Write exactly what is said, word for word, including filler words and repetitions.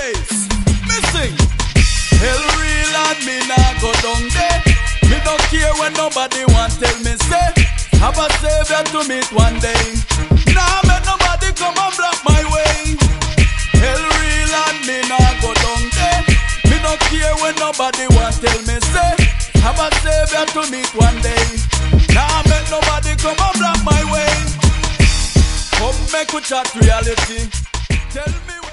bass. Me sing. Hell real and me nah go down there. Me don't care when nobody want tell me say. Have a savior to meet one day. Nah make nobody come and block my way. Hell real and me nah go down there. Me don't care when nobody want tell me say. Have a savior to meet one day. Nah make nobody come and block my way. Come make we chat reality. Tell me